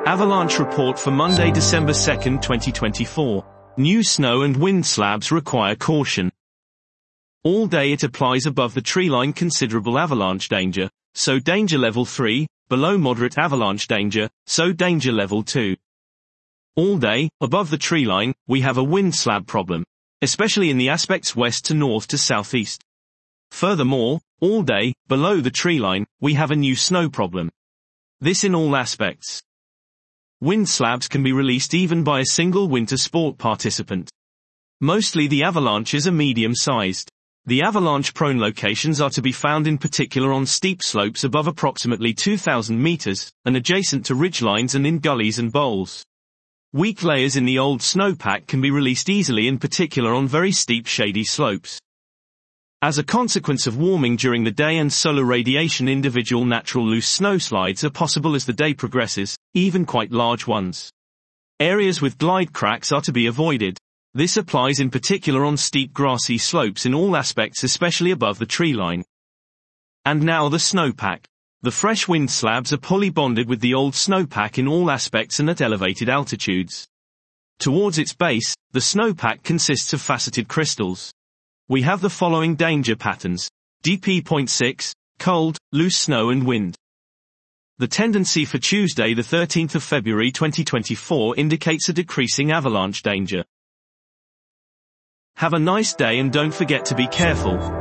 Avalanche report for Monday, December 2, 2024. New snow and wind slabs require caution. All day it applies above the treeline considerable avalanche danger, so danger level 3, below moderate avalanche danger, so danger level 2. All day, above the treeline, we have a wind slab problem, especially in the aspects west to north to southeast. Furthermore, all day, below the treeline, we have a new snow problem. This in all aspects. Wind slabs can be released even by a single winter sport participant. Mostly the avalanches are medium-sized. The avalanche-prone locations are to be found in particular on steep slopes above approximately 2,000 meters, and adjacent to ridgelines and in gullies and bowls. Weak layers in the old snowpack can be released easily, in particular on very steep shady slopes. As a consequence of warming during the day and solar radiation, individual natural loose snowslides are possible as the day progresses, even quite large ones. Areas with glide cracks are to be avoided. This applies in particular on steep grassy slopes in all aspects, especially above the treeline. And now the snowpack. The fresh wind slabs are poly bonded with the old snowpack in all aspects and at elevated altitudes. Towards its base, the snowpack consists of faceted crystals. We have the following danger patterns. DP.6, cold, loose snow and wind. The tendency for Tuesday the 13th of February 2024 indicates a decreasing avalanche danger. Have a nice day and don't forget to be careful.